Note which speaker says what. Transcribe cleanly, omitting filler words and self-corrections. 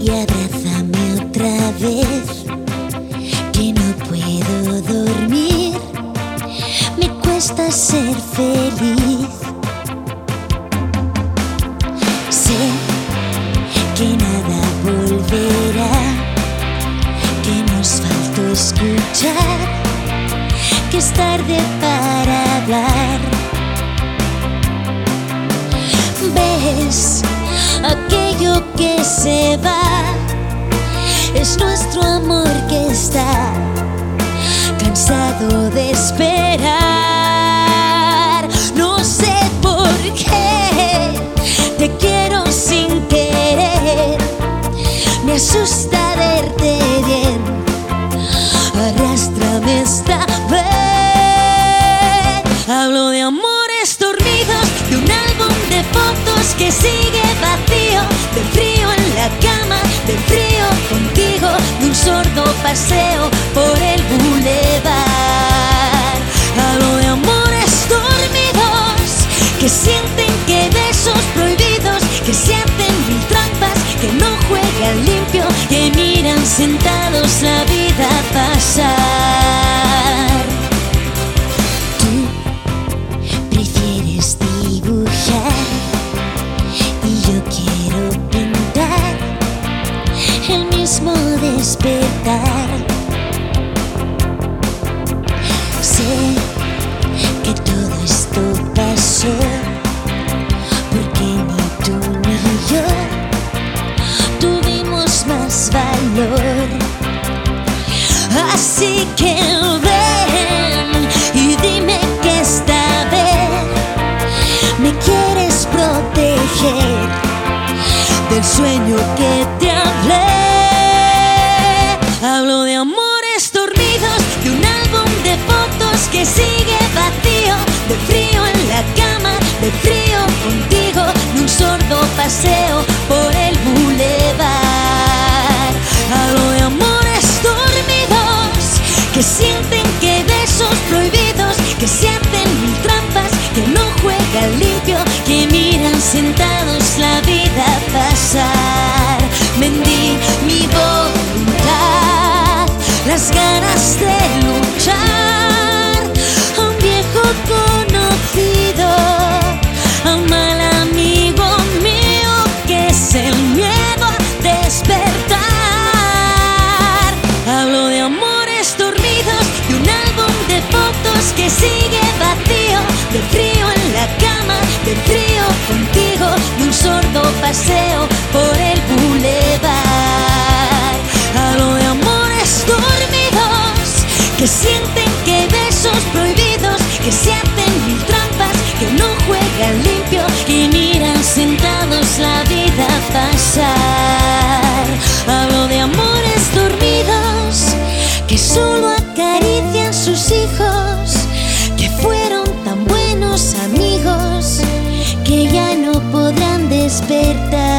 Speaker 1: y abrázame otra vez, que no puedo dormir, me cuesta ser feliz. Sé que nada volverá, que nos faltó escuchar, que es tarde para hablar. ¿Ves? Aquello que se va es nuestro amor que está cansado de esperar. No sé por qué te quiero sin querer, me asusta verte bien, arrástrame esta vez. Hablo de amores dormidos, de un álbum de fotos que sigue vacío, de frío en la cama, de frío contigo, de un sordo paseo por el bulevar. Hablo de amores dormidos que sienten que besos prohibidos, que se hacen mil trampas, que no juegan limpio, que miran sentados la vida pasar. Tú prefieres dibujar y yo quiero pintar el mismo despertar. Sé que todo esto pasó porque ni tú ni yo tuvimos más valor. Así que ven y dime que esta vez me quieres proteger del sueño que te hablé. Hablo de amores dormidos, de un álbum de fotos que sigue vacío, de frío en la cama, de frío contigo, de un sordo paseo por el bulevar. Hablo de amores dormidos que sienten que besos prohibidos, que se hacen mil trampas, que no juegan limpio, que miran sentados la vida pasar. Vendí mi voluntad, las ganas de luchar, a un viejo conocido, a un mal amigo mío que es el miedo a despertar. Hablo de amores dormidos, de un álbum de fotos que sigue vacío, de frío en la cama, de frío contigo, de un sordo paseo por el bulevar. Hablo de amores dormidos que sienten que besos prohibidos, que se hacen mil trampas, que no juegan limpio, que miran sentados la vida pasar. Hablo de amores dormidos que solo acarician sus hijos, que fueron tan buenos amigos que ya no podrán despertar.